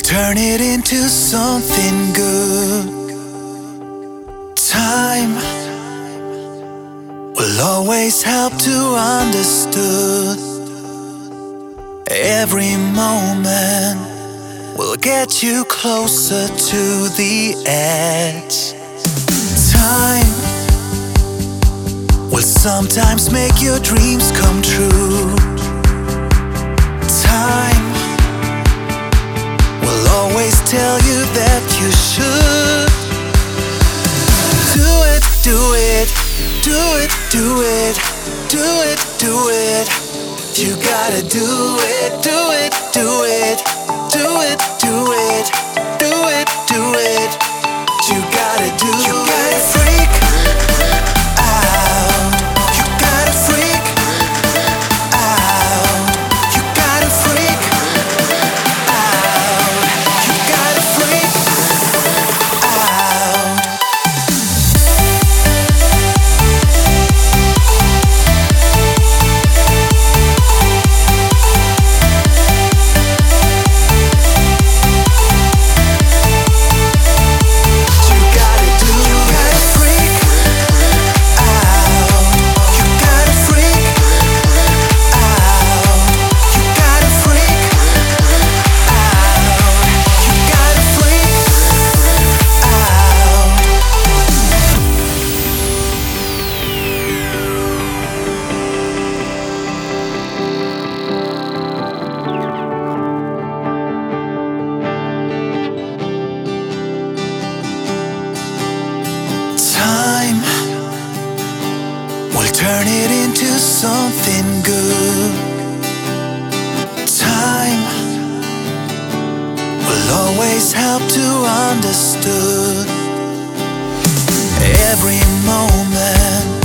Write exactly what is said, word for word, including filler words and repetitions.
turn it into something good. Time will always help to understood. Every moment will get you closer to the edge. Time will sometimes make your dreams come true. Time will always tell you that you should do it, do it, do it, do it, do it, do it. You gotta do it, do it, do it, do it, do it, do it, do it. You gotta do it. You gotta freak out. You gotta freak out. You gotta freak out. You gotta freak out. Time will turn it into something good. Time will always help to understood. Every moment